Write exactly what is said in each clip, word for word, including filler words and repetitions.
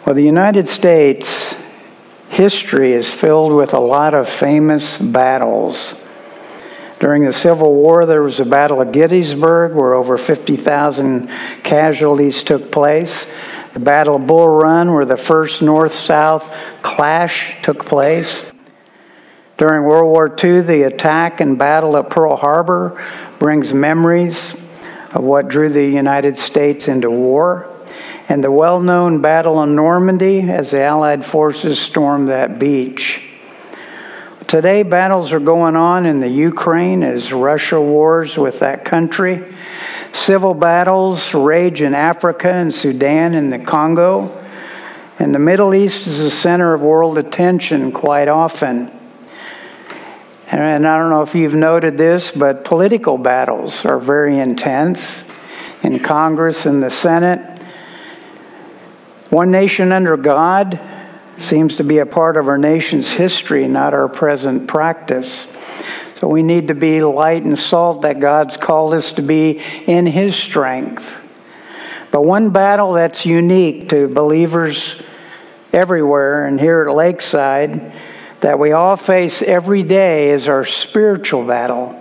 Well, the United States history is filled with a lot of famous battles. During the Civil War, there was the Battle of Gettysburg, where over fifty thousand casualties took place. The Battle of Bull Run, where the first North-South clash took place. During World War Two, the attack and battle at Pearl Harbor brings memories of what drew the United States into war. And the well-known Battle of Normandy as the Allied forces stormed that beach. Today, battles are going on in the Ukraine as Russia wars with that country. Civil battles rage in Africa and Sudan and the Congo. And the Middle East is the center of world attention quite often. And I don't know if you've noted this, but political battles are very intense in Congress and the Senate. One nation under God seems to be a part of our nation's history, not our present practice. So we need to be light and salt that God's called us to be in His strength. But one battle that's unique to believers everywhere and here at Lakeside that we all face every day is our spiritual battle.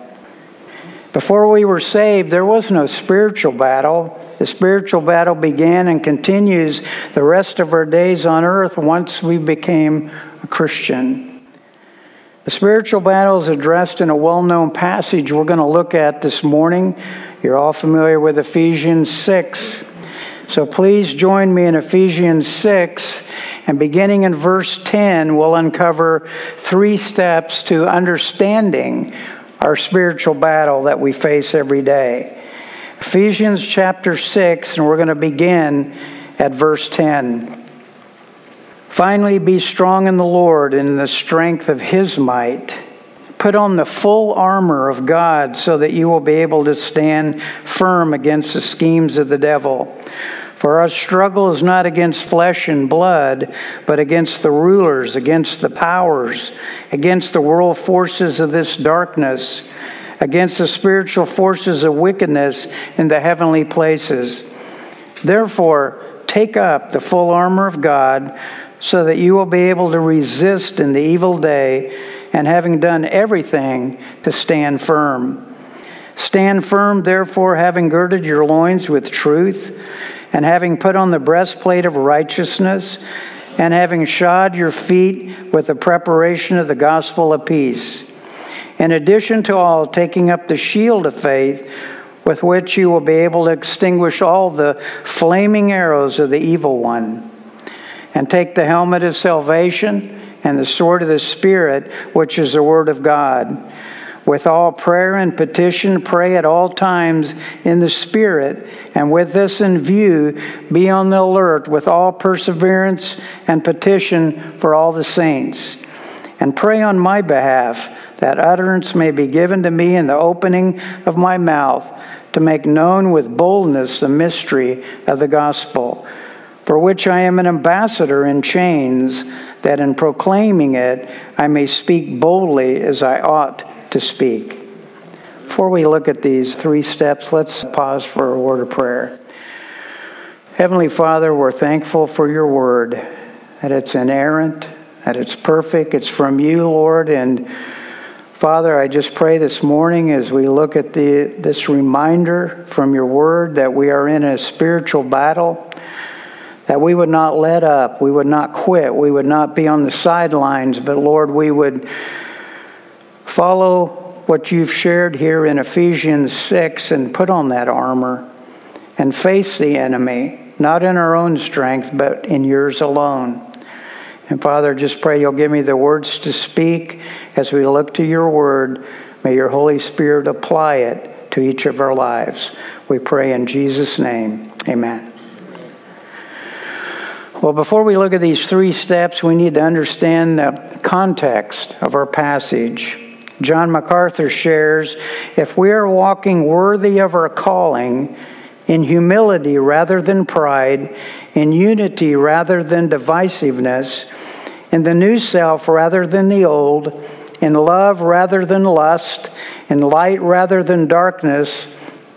Before we were saved, there was no spiritual battle. The spiritual battle began and continues the rest of our days on earth once we became a Christian. The spiritual battle is addressed in a well-known passage we're going to look at this morning. You're all familiar with Ephesians six. So please join me in Ephesians six, and beginning in verse ten, we'll uncover three steps to understanding our spiritual battle that we face every day. Ephesians chapter six, and we're going to begin at verse ten. Finally, be strong in the Lord and in the strength of His might. Put on the full armor of God so that you will be able to stand firm against the schemes of the devil. For our struggle is not against flesh and blood, but against the rulers, against the powers, against the world forces of this darkness, against the spiritual forces of wickedness in the heavenly places. Therefore, take up the full armor of God so that you will be able to resist in the evil day, and having done everything, to stand firm. Stand firm, therefore, having girded your loins with truth, and having put on the breastplate of righteousness, and having shod your feet with the preparation of the gospel of peace. In addition to all, taking up the shield of faith, with which you will be able to extinguish all the flaming arrows of the evil one. And take the helmet of salvation and the sword of the Spirit, which is the word of God. With all prayer and petition, pray at all times in the Spirit, and with this in view, be on the alert with all perseverance and petition for all the saints. And pray on my behalf, that utterance may be given to me in the opening of my mouth, to make known with boldness the mystery of the gospel, for which I am an ambassador in chains, that in proclaiming it I may speak boldly as I ought to speak. Before we look at these three steps, let's pause for a word of prayer. Heavenly Father, we're thankful for your word, that it's inerrant, that it's perfect, it's from you, Lord. And Father, I just pray this morning as we look at the this reminder from your word that we are in a spiritual battle, that we would not let up, we would not quit, we would not be on the sidelines, but Lord, we would follow what you've shared here in Ephesians six and put on that armor and face the enemy, not in our own strength, but in yours alone. And Father, just pray you'll give me the words to speak as we look to your word. May your Holy Spirit apply it to each of our lives. We pray in Jesus' name. Amen. Well, before we look at these three steps, we need to understand the context of our passage. John MacArthur shares, if we are walking worthy of our calling, in humility rather than pride, in unity rather than divisiveness, in the new self rather than the old, in love rather than lust, in light rather than darkness,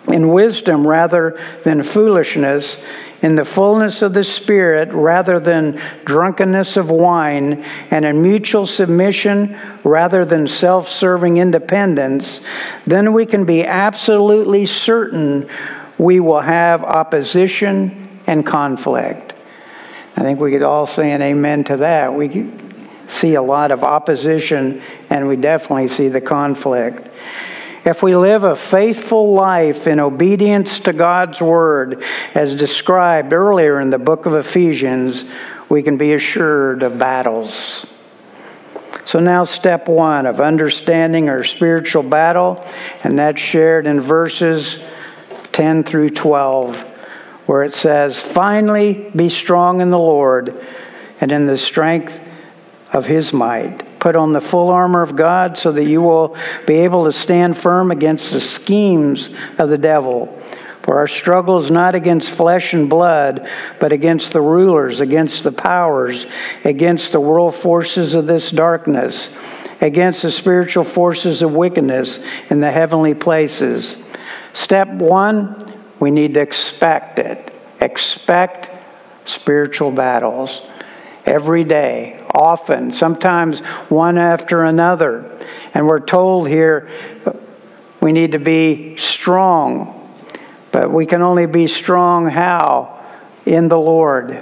in wisdom rather than foolishness, in the fullness of the Spirit rather than drunkenness of wine, and in mutual submission rather than self-serving independence, then we can be absolutely certain we will have opposition and conflict. I think we could all say an amen to that. We see a lot of opposition, and we definitely see the conflict. If we live a faithful life in obedience to God's Word, as described earlier in the book of Ephesians, we can be assured of battles. So now step one of understanding our spiritual battle, and that's shared in verses ten through twelve, where it says, "Finally, be strong in the Lord and in the strength of His might. Put on the full armor of God so that you will be able to stand firm against the schemes of the devil. For our struggle is not against flesh and blood, but against the rulers, against the powers, against the world forces of this darkness, against the spiritual forces of wickedness in the heavenly places." Step one, we need to expect it. Expect spiritual battles. Every day, often, sometimes one after another. And we're told here we need to be strong. But we can only be strong how? In the Lord.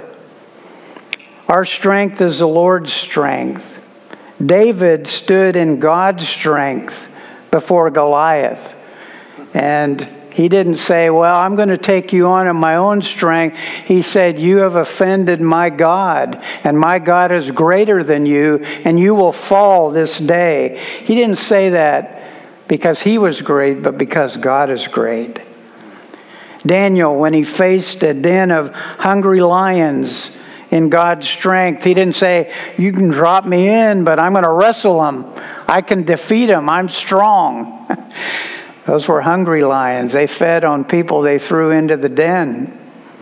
Our strength is the Lord's strength. David stood in God's strength before Goliath. And he didn't say, well, I'm going to take you on in my own strength. He said, you have offended my God, and my God is greater than you, and you will fall this day. He didn't say that because he was great, but because God is great. Daniel, when he faced a den of hungry lions in God's strength, he didn't say, you can drop me in, but I'm going to wrestle them. I can defeat them. I'm strong. Those were hungry lions. They fed on people they threw into the den.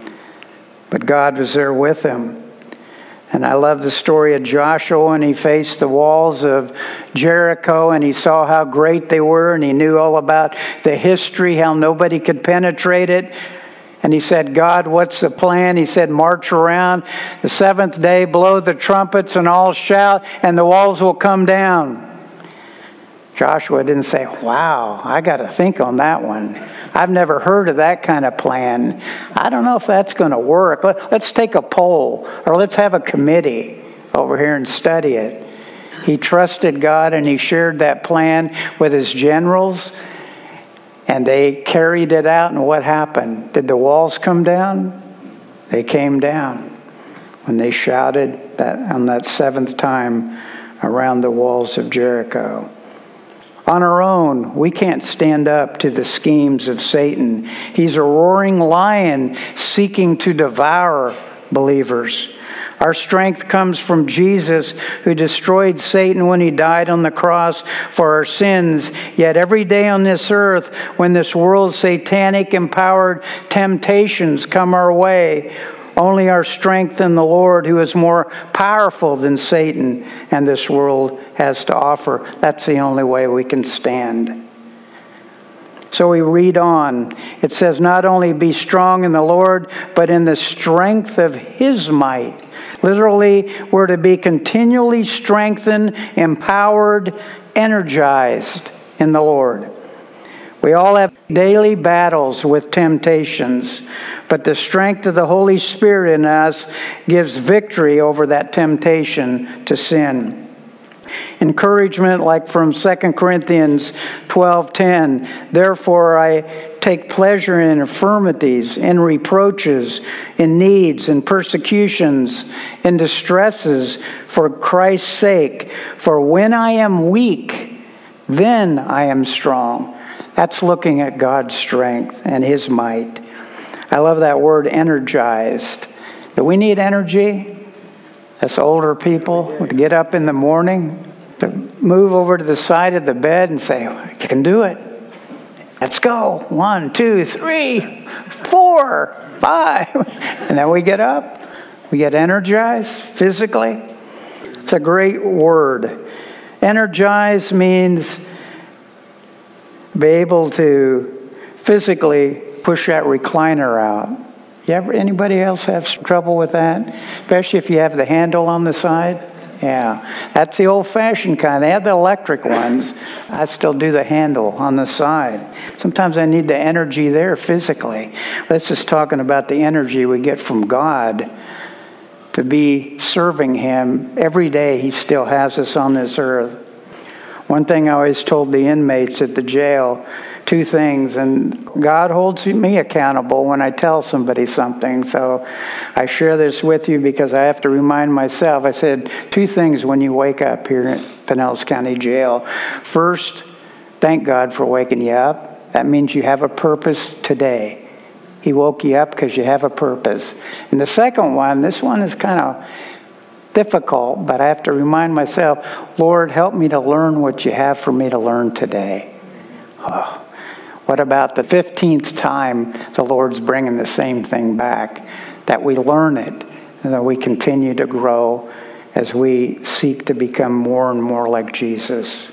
But God was there with him. And I love the story of Joshua when he faced the walls of Jericho and he saw how great they were and he knew all about the history, how nobody could penetrate it. And he said, God, what's the plan? He said, march around. The seventh day, blow the trumpets and all shout and the walls will come down. Joshua didn't say, wow, I got to think on that one. I've never heard of that kind of plan. I don't know if that's going to work. Let's take a poll or let's have a committee over here and study it. He trusted God and he shared that plan with his generals and they carried it out. And what happened? Did the walls come down? They came down when they shouted that on that seventh time around the walls of Jericho. On our own, we can't stand up to the schemes of Satan. He's a roaring lion seeking to devour believers. Our strength comes from Jesus, who destroyed Satan when he died on the cross for our sins. Yet every day on this earth, when this world's satanic empowered temptations come our way, only our strength in the Lord, who is more powerful than Satan and this world has to offer. That's the only way we can stand. So we read on. It says, not only be strong in the Lord, but in the strength of His might. Literally, we're to be continually strengthened, empowered, energized in the Lord. We all have daily battles with temptations, but the strength of the Holy Spirit in us gives victory over that temptation to sin. Encouragement like from Second Corinthians twelve ten. Therefore I take pleasure in infirmities, in reproaches, in needs, in persecutions, in distresses for Christ's sake. For when I am weak, then I am strong. That's looking at God's strength and His might. I love that word, energized. Do we need energy? As older people, to get up in the morning, to move over to the side of the bed and say, you can do it. Let's go. One, two, three, four, five. And then we get up. We get energized physically. It's a great word. Energized means be able to physically push that recliner out. You ever, anybody else have trouble with that? Especially if you have the handle on the side? Yeah, that's the old-fashioned kind. They have the electric ones. I still do the handle on the side. Sometimes I need the energy there physically. This is talking about the energy we get from God to be serving Him. Every day He still has us on this earth. One thing I always told the inmates at the jail, two things, and God holds me accountable when I tell somebody something, so I share this with you because I have to remind myself. I said two things when you wake up here at Pinellas County Jail. First, thank God for waking you up. That means you have a purpose today. He woke you up because you have a purpose. And the second one, this one is kind of difficult, but I have to remind myself, Lord, help me to learn what you have for me to learn today. Oh. What about the fifteenth time the Lord's bringing the same thing back? That we learn it and that we continue to grow as we seek to become more and more like Jesus.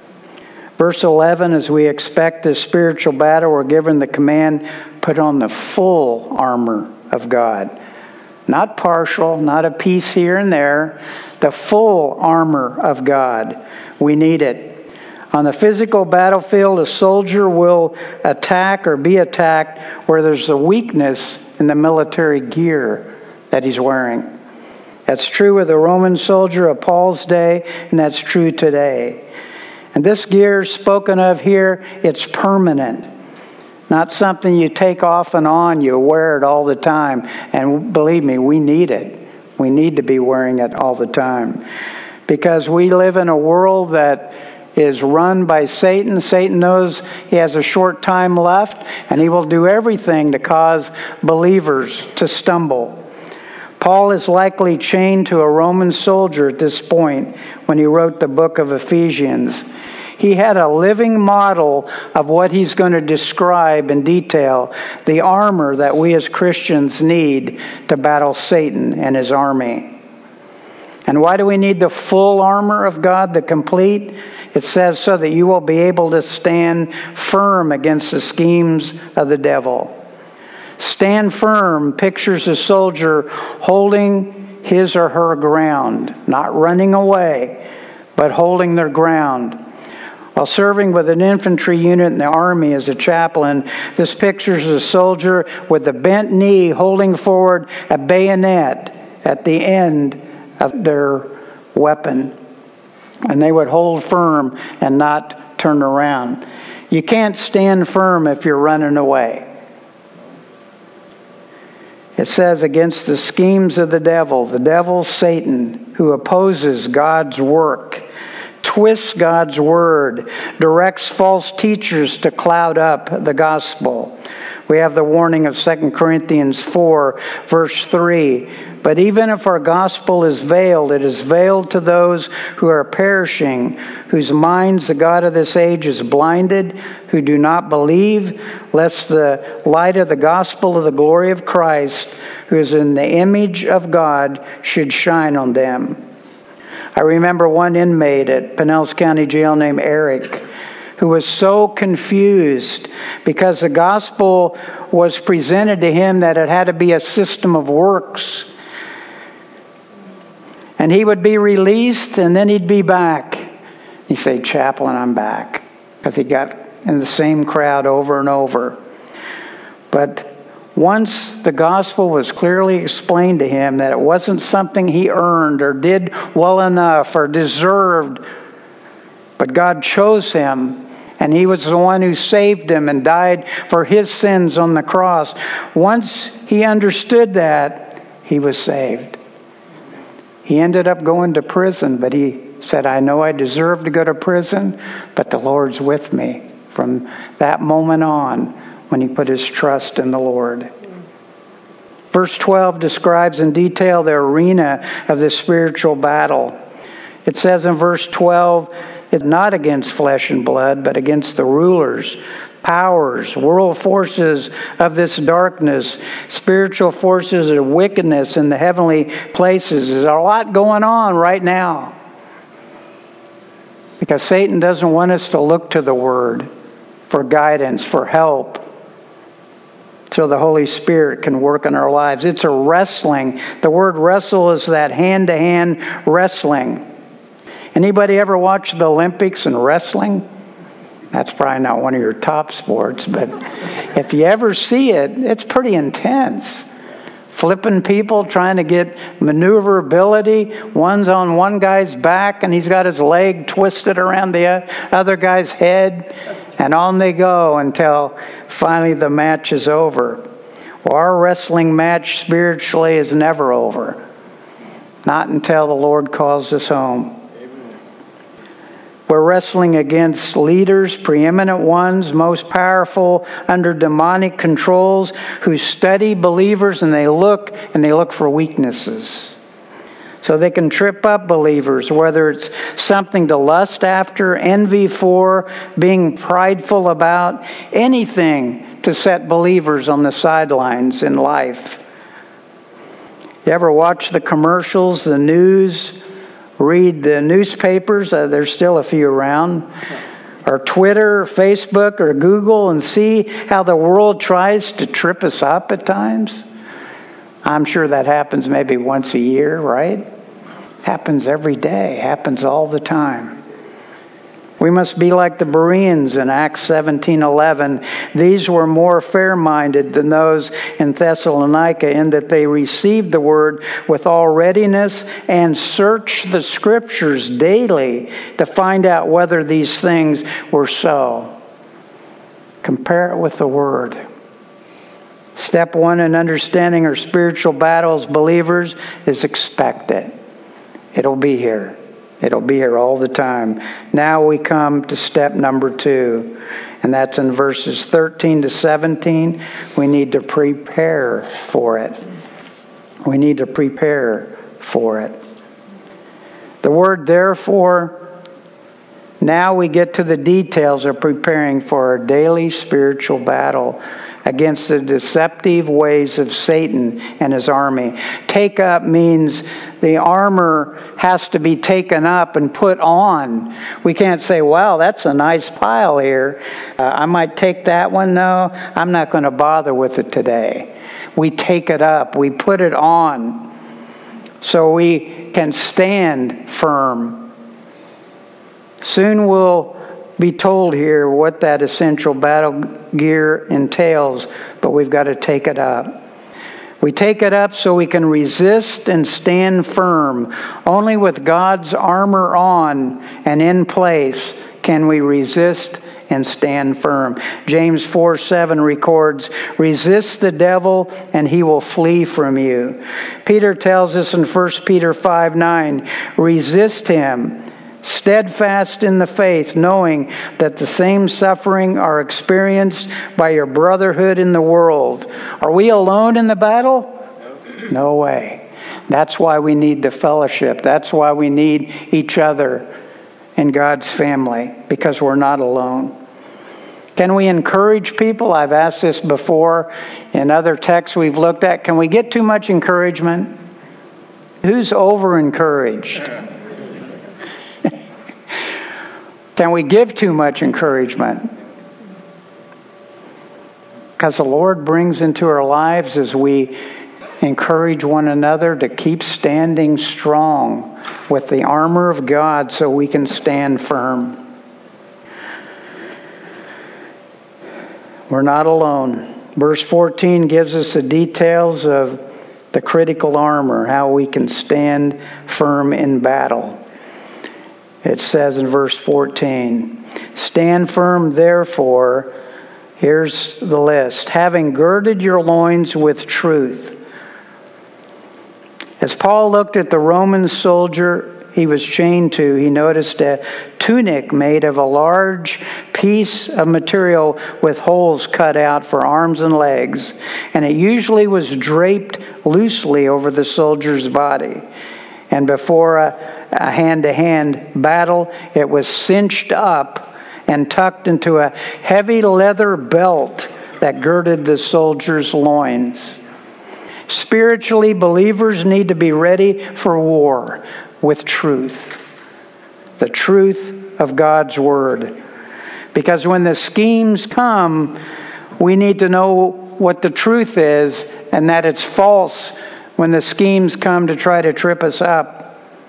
Verse eleven, as we expect this spiritual battle, we're given the command, put on the full armor of God. Not partial, not a piece here and there. The full armor of God. We need it. On the physical battlefield, a soldier will attack or be attacked where there's a weakness in the military gear that he's wearing. That's true with the Roman soldier of Paul's day, and that's true today. And this gear spoken of here, it's permanent. Not something you take off and on, you wear it all the time. And believe me, we need it. We need to be wearing it all the time. Because we live in a world that is run by Satan. Satan knows he has a short time left, and he will do everything to cause believers to stumble. Paul is likely chained to a Roman soldier at this point when he wrote the book of Ephesians. He had a living model of what he's going to describe in detail, the armor that we as Christians need to battle Satan and his army. And why do we need the full armor of God, the complete? It says so that you will be able to stand firm against the schemes of the devil. Stand firm pictures a soldier holding his or her ground, not running away, but holding their ground. While serving with an infantry unit in the army as a chaplain, this pictures a soldier with a bent knee holding forward a bayonet at the end of their weapon. And they would hold firm and not turn around. You can't stand firm if you're running away. It says against the schemes of the devil, the devil, Satan, who opposes God's work, twists God's word, directs false teachers to cloud up the gospel. We have the warning of Second Corinthians four, verse three. But even if our gospel is veiled, it is veiled to those who are perishing, whose minds the God of this age is blinded, who do not believe, lest the light of the gospel of the glory of Christ, who is in the image of God, should shine on them. I remember one inmate at Pinellas County Jail named Eric, who was so confused because the gospel was presented to him that it had to be a system of works. And he would be released and then he'd be back. He'd say, "Chaplain, I'm back." Because he got in the same crowd over and over. But once the gospel was clearly explained to him that it wasn't something he earned or did well enough or deserved, but God chose him, and He was the one who saved him and died for his sins on the cross. Once he understood that, he was saved. He ended up going to prison, but he said, "I know I deserve to go to prison, but the Lord's with me." From that moment on, when he put his trust in the Lord. Verse twelve describes in detail the arena of this spiritual battle. It says in verse twelve, it's not against flesh and blood, but against the rulers, powers, world forces of this darkness, spiritual forces of wickedness in the heavenly places. There's a lot going on right now. Because Satan doesn't want us to look to the Word for guidance, for help, so the Holy Spirit can work in our lives. It's a wrestling. The word wrestle is that hand-to-hand wrestling. Anybody ever watch the Olympics and wrestling? That's probably not one of your top sports, but if you ever see it, it's pretty intense. Flipping people, trying to get maneuverability. One's on one guy's back and he's got his leg twisted around the other guy's head. And on they go until finally the match is over. Well, our wrestling match spiritually is never over. Not until the Lord calls us home. We're wrestling against leaders, preeminent ones, most powerful under demonic controls, who study believers and they look and they look for weaknesses. So they can trip up believers, whether it's something to lust after, envy for, being prideful about, anything to set believers on the sidelines in life. You ever watch the commercials, the news? Read the newspapers, uh, there's still a few around, or Twitter, or Facebook, or Google, and see how the world tries to trip us up at times. I'm sure that happens maybe once a year, right? Happens every day, happens all the time. We must be like the Bereans in Acts seventeen eleven. These were more fair-minded than those in Thessalonica, in that they received the word with all readiness and searched the Scriptures daily to find out whether these things were so. Compare it with the Word. Step one in understanding our spiritual battles, believers, is expect it. It'll be here. It'll be here all the time. Now we come to step number two, and that's in verses thirteen to seventeen. We need to prepare for it. We need to prepare for it. The word therefore, now we get to the details of preparing for our daily spiritual battle against the deceptive ways of Satan and his army. Take up means the armor has to be taken up and put on. We can't say, wow, that's a nice pile here. Uh, I might take that one. No, I'm not going to bother with it today. We take it up. We put it on so we can stand firm. Soon we'll be told here what that essential battle gear entails, but we've got to take it up. We take it up so we can resist and stand firm. Only with God's armor on and in place can we resist and stand firm. James four seven records, resist the devil and he will flee from you. Peter tells us in First Peter five nine, resist him, steadfast in the faith, knowing that the same suffering are experienced by your brotherhood in the world. Are we alone in the battle? No way. That's why we need the fellowship. That's why we need each other in God's family, because we're not alone. Can we encourage people? I've asked this before in other texts we've looked at. Can we get too much encouragement? Who's over-encouraged? Can we give too much encouragement? Because the Lord brings into our lives as we encourage one another to keep standing strong with the armor of God so we can stand firm. We're not alone. Verse fourteen gives us the details of the critical armor, how we can stand firm in battle. It says in verse fourteen, stand firm therefore, here's the list, having girded your loins with truth. As Paul looked at the Roman soldier he was chained to, he noticed a tunic made of a large piece of material with holes cut out for arms and legs, and it usually was draped loosely over the soldier's body. And before a, a hand-to-hand battle, it was cinched up and tucked into a heavy leather belt that girded the soldier's loins. Spiritually, believers need to be ready for war with truth. The truth of God's Word. Because when the schemes come, we need to know what the truth is and that it's false when the schemes come to try to trip us up.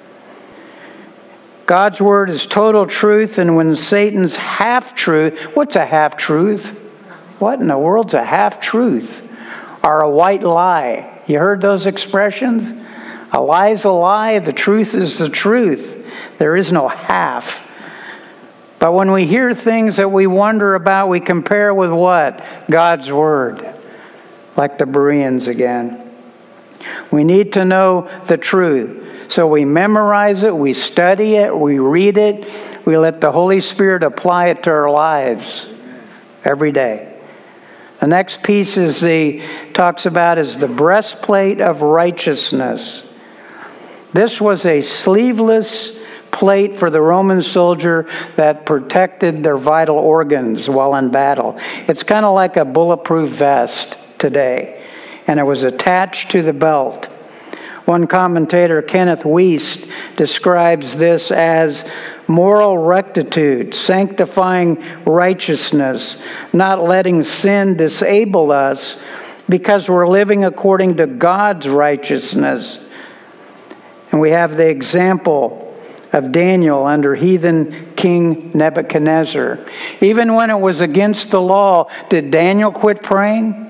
God's word is total truth, and when Satan's half-truth, what's a half-truth? What in the world's a half-truth? Or a white lie? You heard those expressions? A lie's a lie, the truth is the truth. There is no half. But when we hear things that we wonder about, we compare with what? God's word. Like the Bereans again. We need to know the truth. So we memorize it, we study it, we read it, we let the Holy Spirit apply it to our lives every day. The next piece is the talks about is the breastplate of righteousness. This was a sleeveless plate for the Roman soldier that protected their vital organs while in battle. It's kind of like a bulletproof vest today, and it was attached to the belt. One commentator, Kenneth Wiest, describes this as moral rectitude, sanctifying righteousness, not letting sin disable us because we're living according to God's righteousness. And we have the example of Daniel under heathen King Nebuchadnezzar. Even when it was against the law, did Daniel quit praying?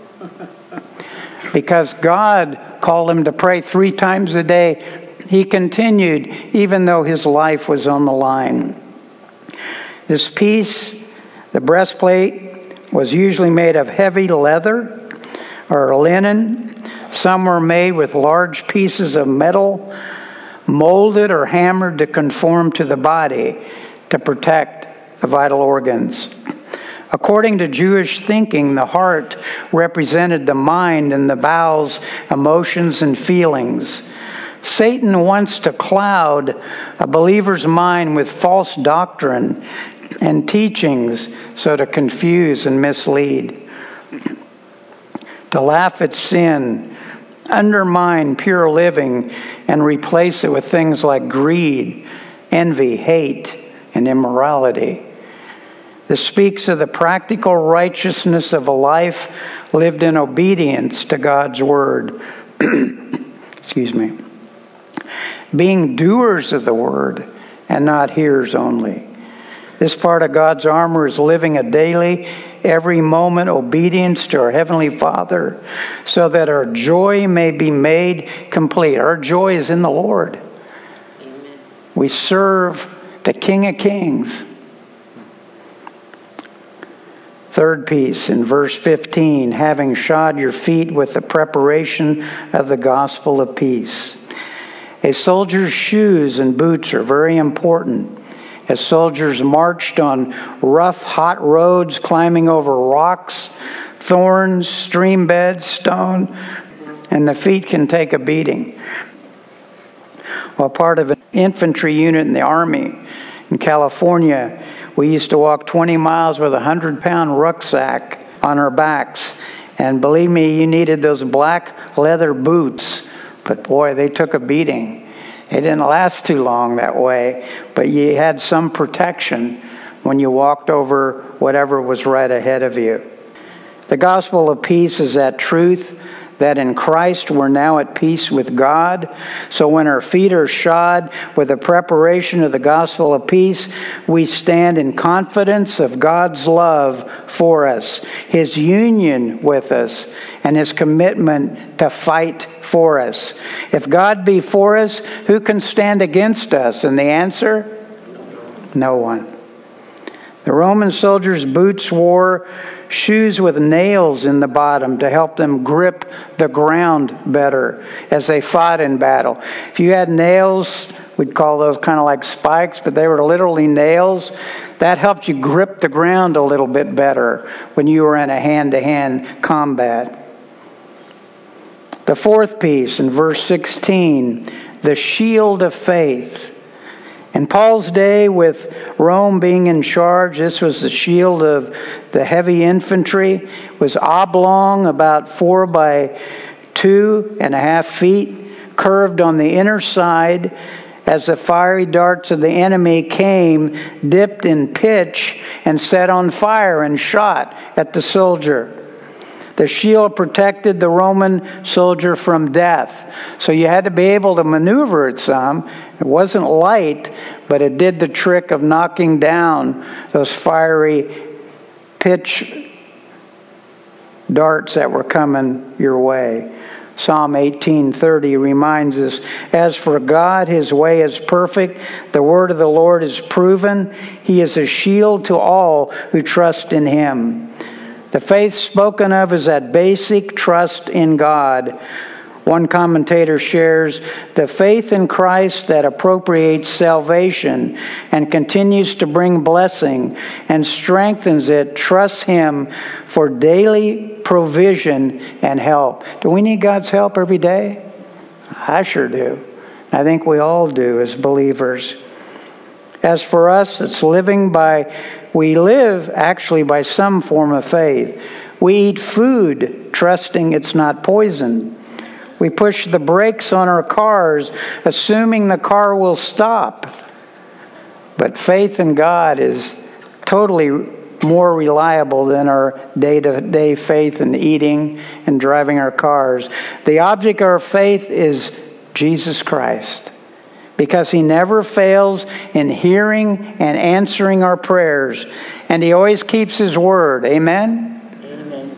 Because God called him to pray three times a day, he continued even though his life was on the line. This piece, the breastplate, was usually made of heavy leather or linen. Some were made with large pieces of metal, molded or hammered to conform to the body to protect the vital organs. According to Jewish thinking, the heart represented the mind and the bowels, emotions, and feelings. Satan wants to cloud a believer's mind with false doctrine and teachings so to confuse and mislead. To laugh at sin, undermine pure living, and replace it with things like greed, envy, hate, and immorality. This speaks of the practical righteousness of a life lived in obedience to God's word. Excuse me. Being doers of the word and not hearers only. This part of God's armor is living a daily, every moment obedience to our Heavenly Father so that our joy may be made complete. Our joy is in the Lord. Amen. We serve the King of Kings. Third piece in verse fifteen, having shod your feet with the preparation of the gospel of peace. A soldier's shoes and boots are very important. As soldiers marched on rough, hot roads, climbing over rocks, thorns, stream beds, stone, and the feet can take a beating. While part of an infantry unit in the Army in California, we used to walk twenty miles with a hundred-pound rucksack on our backs. And believe me, you needed those black leather boots. But boy, they took a beating. It didn't last too long that way, but you had some protection when you walked over whatever was right ahead of you. The gospel of peace is that truth that in Christ we're now at peace with God. So when our feet are shod with the preparation of the gospel of peace, we stand in confidence of God's love for us, His union with us, and His commitment to fight for us. If God be for us, who can stand against us? And the answer? No one. The Roman soldiers' boots wore shoes with nails in the bottom to help them grip the ground better as they fought in battle. If you had nails, we'd call those kind of like spikes, but they were literally nails. That helped you grip the ground a little bit better when you were in a hand-to-hand combat. The fourth piece in verse sixteen, the shield of faith. In Paul's day, with Rome being in charge, this was the shield of the heavy infantry. It was oblong, about four by two and a half feet, curved on the inner side as the fiery darts of the enemy came, dipped in pitch, and set on fire and shot at the soldier. The shield protected the Roman soldier from death. So you had to be able to maneuver it some. It wasn't light, but it did the trick of knocking down those fiery pitch darts that were coming your way. Psalm eighteen thirty reminds us, as for God, his way is perfect. The word of the Lord is proven. He is a shield to all who trust in him. The faith spoken of is that basic trust in God. One commentator shares, the faith in Christ that appropriates salvation and continues to bring blessing and strengthens it, trusts him for daily provision and help. Do we need God's help every day? I sure do. I think we all do as believers. As for us, it's living by, we live actually by some form of faith. We eat food, trusting it's not poison. We push the brakes on our cars, assuming the car will stop. But faith in God is totally more reliable than our day-to-day faith in eating and driving our cars. The object of our faith is Jesus Christ, because he never fails in hearing and answering our prayers, and he always keeps his word. Amen? Amen.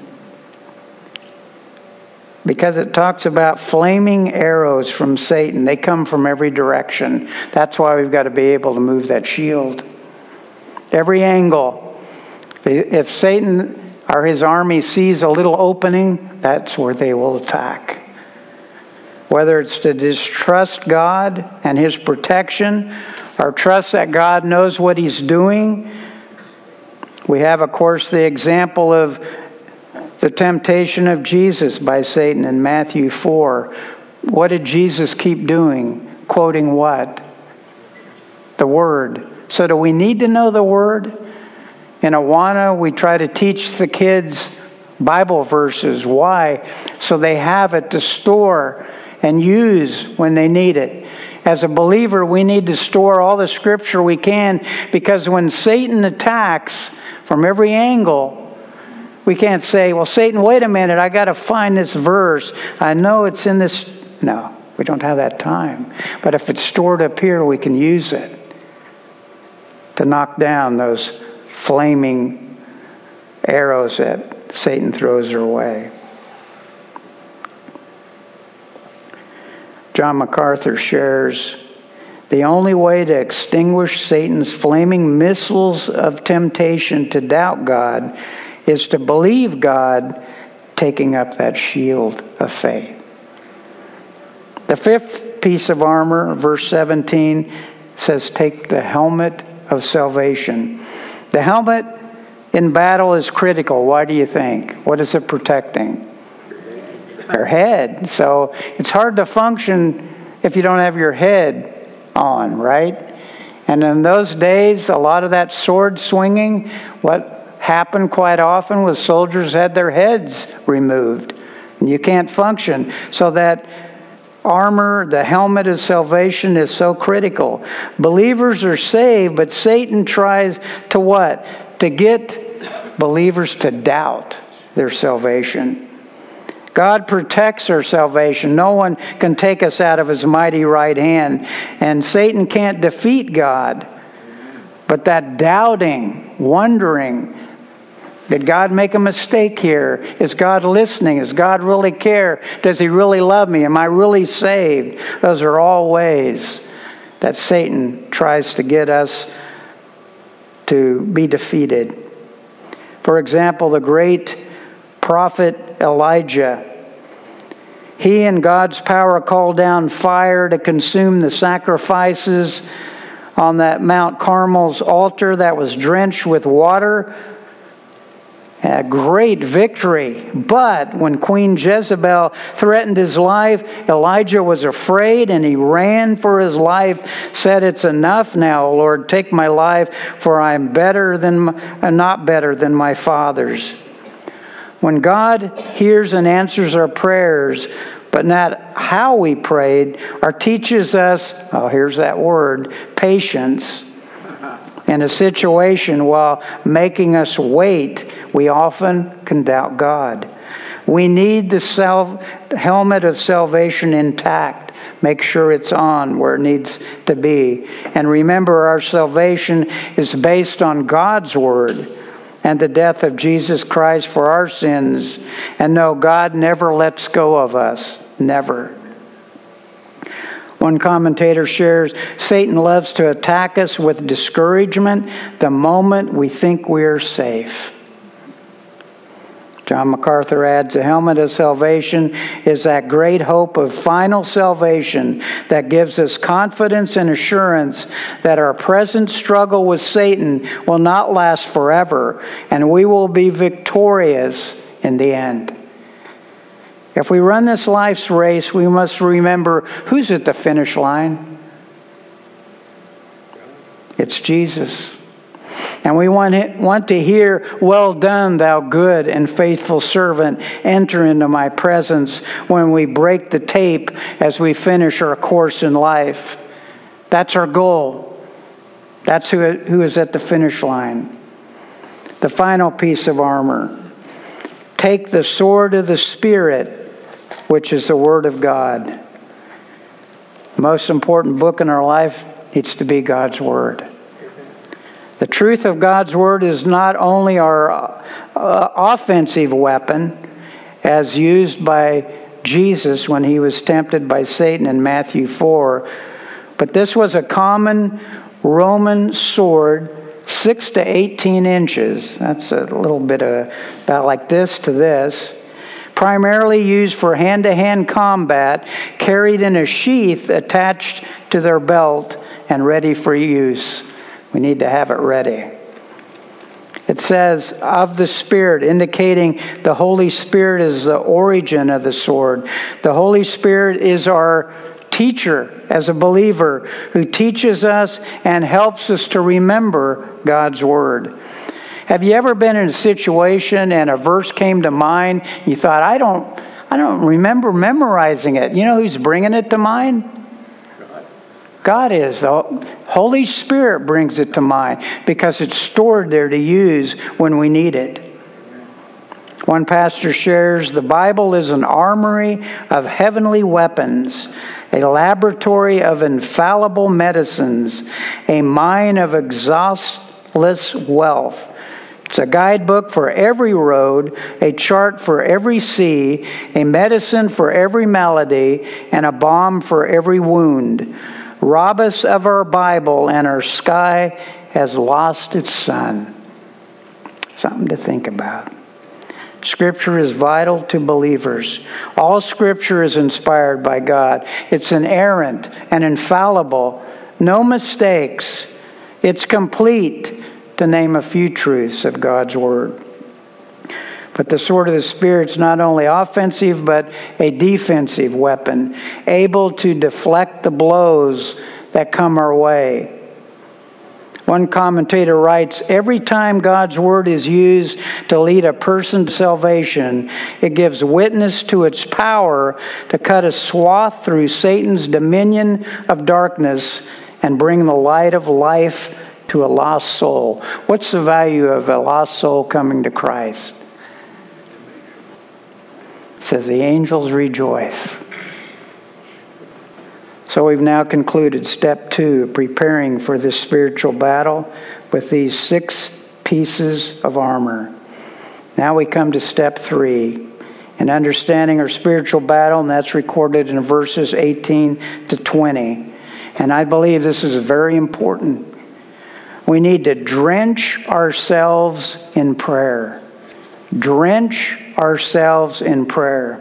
Because it talks about flaming arrows from Satan. They come from every direction. That's why we've got to be able to move that shield. Every angle. If Satan or his army sees a little opening, that's where they will attack. Whether it's to distrust God and his protection, or trust that God knows what he's doing. We have, of course, the example of the temptation of Jesus by Satan in Matthew four. What did Jesus keep doing? Quoting what? The Word. So do we need to know the Word? In Awana, we try to teach the kids Bible verses. Why? So they have it to store and use when they need it. As a believer, we need to store all the Scripture we can, because when Satan attacks from every angle, we can't say, well, Satan, wait a minute, I got to find this verse. I know it's in this. No, we don't have that time. But if it's stored up here, we can use it to knock down those flaming arrows that Satan throws our way. John MacArthur shares, the only way to extinguish Satan's flaming missiles of temptation to doubt God is to believe God, taking up that shield of faith. The fifth piece of armor, verse seventeen, says take the helmet of salvation. The helmet in battle is critical. Why do you think? What is it protecting? Your head. So it's hard to function if you don't have your head on, right? And in those days, a lot of that sword swinging, what happened quite often was soldiers had their heads removed. And you can't function. So that armor, the helmet of salvation, is so critical. Believers are saved, but Satan tries to what? To get believers to doubt their salvation. God protects our salvation. No one can take us out of his mighty right hand. And Satan can't defeat God. But that doubting, wondering, did God make a mistake here? Is God listening? Does God really care? Does he really love me? Am I really saved? Those are all ways that Satan tries to get us to be defeated. For example, the great prophet Elijah, he in God's power called down fire to consume the sacrifices on that Mount Carmel's altar that was drenched with water. A great victory. But when Queen Jezebel threatened his life, Elijah was afraid and he ran for his life, said, it's enough now, Lord, take my life, for I am better than, not better than my fathers. When God hears and answers our prayers, but not how we prayed, or teaches us, oh, here's that word, patience, in a situation while making us wait, we often can doubt God. We need the self, helmet of salvation intact. Make sure it's on where it needs to be. And remember, our salvation is based on God's Word and the death of Jesus Christ for our sins. And no, God never lets go of us. Never. One commentator shares, Satan loves to attack us with discouragement the moment we think we're safe. John MacArthur adds, the helmet of salvation is that great hope of final salvation that gives us confidence and assurance that our present struggle with Satan will not last forever, and we will be victorious in the end. If we run this life's race, we must remember who's at the finish line. It's Jesus. And we want it, want to hear, well done, thou good and faithful servant. Enter into my presence when we break the tape as we finish our course in life. That's our goal. That's who, who is at the finish line. The final piece of armor. Take the sword of the Spirit, which is the Word of God. The most important book in our life needs to be God's Word. The truth of God's Word is not only our uh, offensive weapon, as used by Jesus when he was tempted by Satan in Matthew four, but this was a common Roman sword, six to eighteen inches. That's a little bit of about like this to this. Primarily used for hand-to-hand combat, carried in a sheath attached to their belt and ready for use. We need to have it ready. It says, of the Spirit, indicating the Holy Spirit is the origin of the sword. The Holy Spirit is our teacher as a believer who teaches us and helps us to remember God's Word. Have you ever been in a situation and a verse came to mind? You thought, I don't, I don't remember memorizing it. You know who's bringing it to mind? God is. The Holy Spirit brings it to mind because it's stored there to use when we need it. One pastor shares, the Bible is an armory of heavenly weapons, a laboratory of infallible medicines, a mine of exhaustless wealth. It's a guidebook for every road, a chart for every sea, a medicine for every malady, and a balm for every wound. Rob us of our Bible, and our sky has lost its sun. Something to think about. Scripture is vital to believers. All Scripture is inspired by God. It's inerrant and infallible. No mistakes. It's complete, to name a few truths of God's Word. But the sword of the Spirit is not only offensive, but a defensive weapon, able to deflect the blows that come our way. One commentator writes, every time God's Word is used to lead a person to salvation, it gives witness to its power to cut a swath through Satan's dominion of darkness and bring the light of life to a lost soul. What's the value of a lost soul coming to Christ? It says the angels rejoice. So we've now concluded step two, preparing for this spiritual battle with these six pieces of armor. Now we come to step three, in understanding our spiritual battle, and that's recorded in verses eighteen to twenty. And I believe this is very important. We need to drench ourselves in prayer. Drench ourselves in prayer.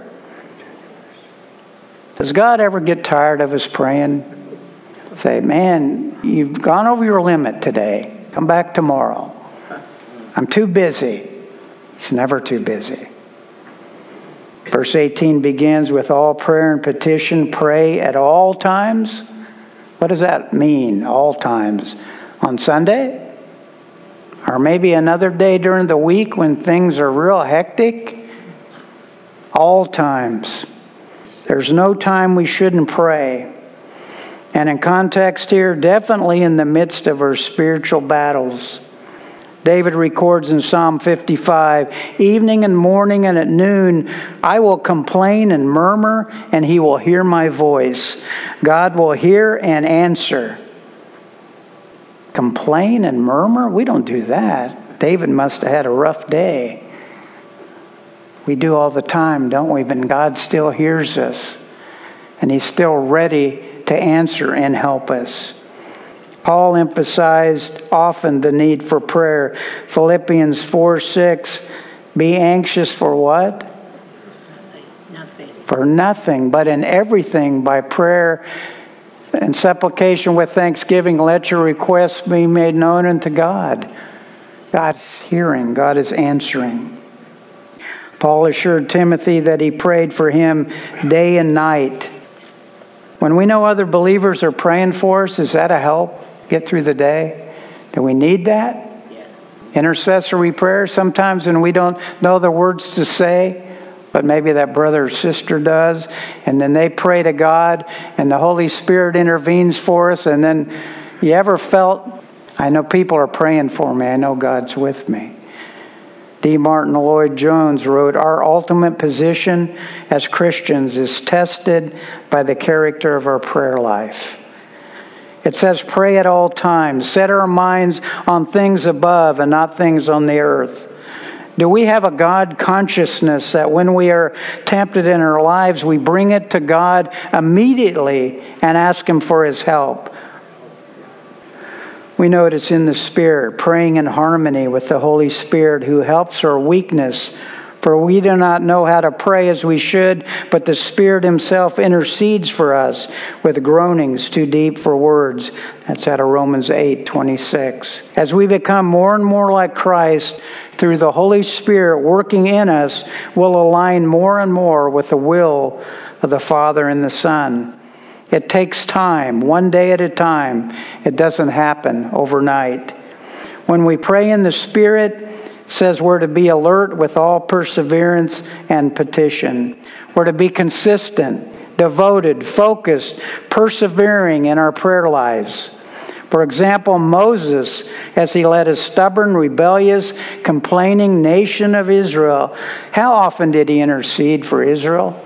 Does God ever get tired of us praying? Say, man, you've gone over your limit today. Come back tomorrow. I'm too busy. It's never too busy. Verse eighteen begins with all prayer and petition. Pray at all times. What does that mean, all times? On Sunday? Or maybe another day during the week when things are real hectic? All times. There's no time we shouldn't pray. And in context here, definitely in the midst of our spiritual battles. David records in Psalm fifty-five, evening and morning and at noon, I will complain and murmur, and he will hear my voice. God will hear and answer. Complain and murmur? We don't do that. David must have had a rough day. We do all the time, don't we? But God still hears us. And he's still ready to answer and help us. Paul emphasized often the need for prayer. Philippians four six, be anxious for what? Nothing. For nothing, but in everything by prayer and supplication with thanksgiving, let your requests be made known unto God. God is hearing, God is answering. Paul assured Timothy that he prayed for him day and night. When we know other believers are praying for us, is that a help? Get through the day? Do we need that? Yes. Intercessory prayer, sometimes when we don't know the words to say, but maybe that brother or sister does, and then they pray to God, and the Holy Spirit intervenes for us, and then you ever felt, I know people are praying for me, I know God's with me. D. Martin Lloyd-Jones wrote, our ultimate position as Christians is tested by the character of our prayer life. It says, pray at all times. Set our minds on things above and not things on the earth. Do we have a God consciousness that when we are tempted in our lives, we bring it to God immediately and ask Him for His help? We know it's in the Spirit, praying in harmony with the Holy Spirit who helps our weakness. For we do not know how to pray as we should, but the Spirit Himself intercedes for us with groanings too deep for words. That's out of Romans eight twenty-six. As we become more and more like Christ, through the Holy Spirit working in us, we'll align more and more with the will of the Father and the Son. It takes time, one day at a time. It doesn't happen overnight. When we pray in the Spirit, it says we're to be alert with all perseverance and petition. We're to be consistent, devoted, focused, persevering in our prayer lives. For example, Moses, as he led a stubborn, rebellious, complaining nation of Israel, how often did he intercede for Israel?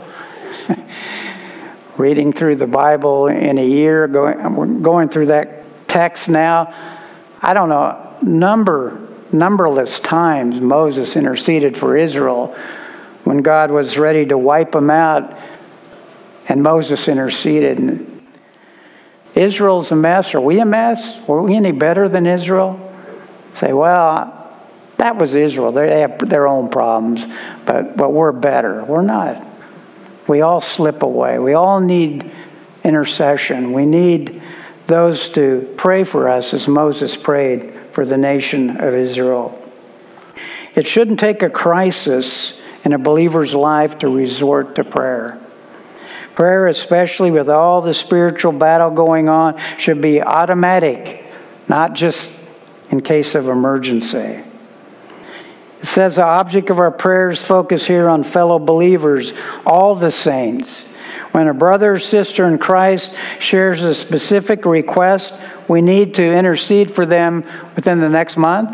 Reading through the Bible in a year, going, we're going through that text now. I don't know, number, numberless times Moses interceded for Israel when God was ready to wipe them out, and Moses interceded. Israel's a mess. Are we a mess? Were we any better than Israel? Say, well, that was Israel. They have their own problems, but, but we're better. We're not. We all slip away. We all need intercession. We need those to pray for us as Moses prayed for the nation of Israel. It shouldn't take a crisis in a believer's life to resort to prayer. Prayer, especially with all the spiritual battle going on, should be automatic, not just in case of emergency. It says the object of our prayers focus here on fellow believers, all the saints. When a brother or sister in Christ shares a specific request, we need to intercede for them within the next month?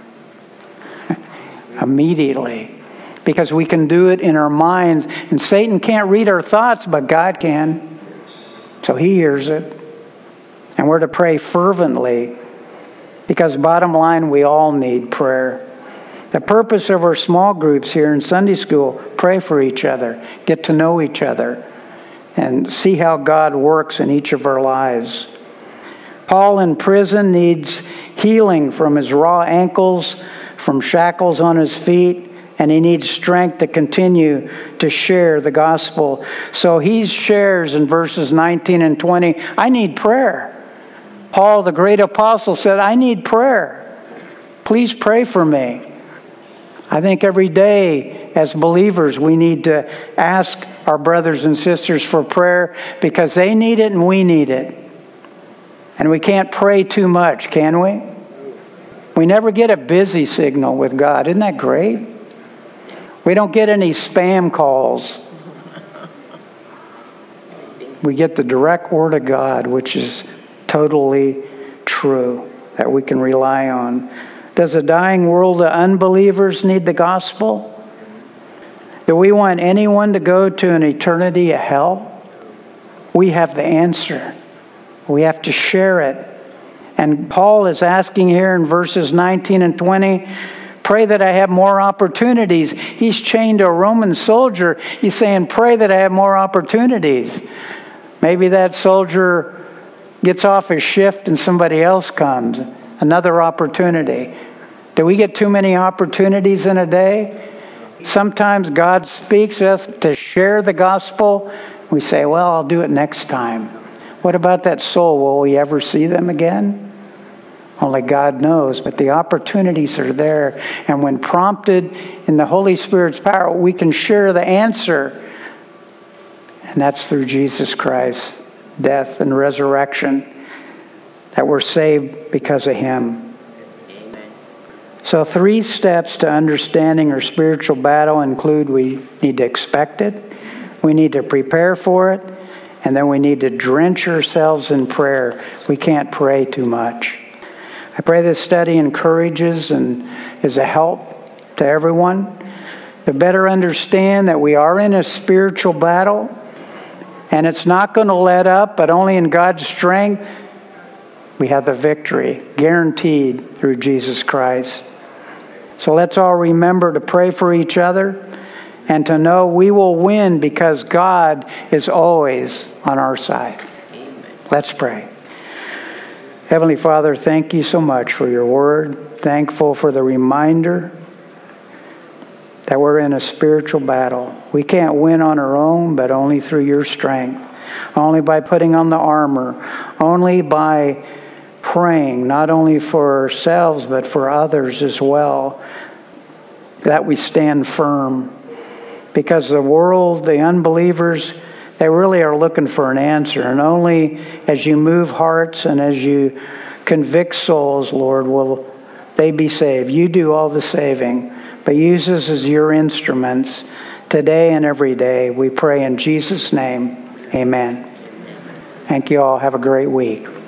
Immediately. Because we can do it in our minds. And Satan can't read our thoughts, but God can. So He hears it. And we're to pray fervently. Because bottom line, we all need prayer. The purpose of our small groups here in Sunday school, pray for each other, get to know each other, and see how God works in each of our lives. Paul in prison needs healing from his raw ankles, from shackles on his feet, and he needs strength to continue to share the gospel. So he shares in verses nineteen and twenty, I need prayer. Paul, the great apostle, said, I need prayer. Please pray for me. I think every day as believers we need to ask our brothers and sisters for prayer because they need it and we need it. And we can't pray too much, can we? We never get a busy signal with God. Isn't that great? We don't get any spam calls. We get the direct word of God, which is totally true, that we can rely on. Does a dying world of unbelievers need the gospel? Do we want anyone to go to an eternity of hell? We have the answer. We have to share it. And Paul is asking here in verses nineteen and twenty, pray that I have more opportunities. He's chained to a Roman soldier. He's saying, pray that I have more opportunities. Maybe that soldier gets off his shift and somebody else comes. Another opportunity. Do we get too many opportunities in a day? Sometimes God speaks to us to share the gospel. We say, well, I'll do it next time. What about that soul? Will we ever see them again? Only God knows, but the opportunities are there. And when prompted in the Holy Spirit's power, we can share the answer. And that's through Jesus Christ's death and resurrection, that we're saved because of Him. Amen. So three steps to understanding our spiritual battle include we need to expect it, we need to prepare for it, and then we need to drench ourselves in prayer. We can't pray too much. I pray this study encourages and is a help to everyone to better understand that we are in a spiritual battle, and it's not going to let up, but only in God's strength we have the victory, guaranteed through Jesus Christ. So let's all remember to pray for each other and to know we will win because God is always on our side. Amen. Let's pray. Heavenly Father, thank you so much for your word. Thankful for the reminder that we're in a spiritual battle. We can't win on our own, but only through your strength. Only by putting on the armor. Only by praying, not only for ourselves, but for others as well, that we stand firm. Because the world, the unbelievers, they really are looking for an answer. And only as you move hearts and as you convict souls, Lord, will they be saved. You do all the saving, but use us as your instruments today and every day. We pray in Jesus' name. Amen. Thank you all. Have a great week.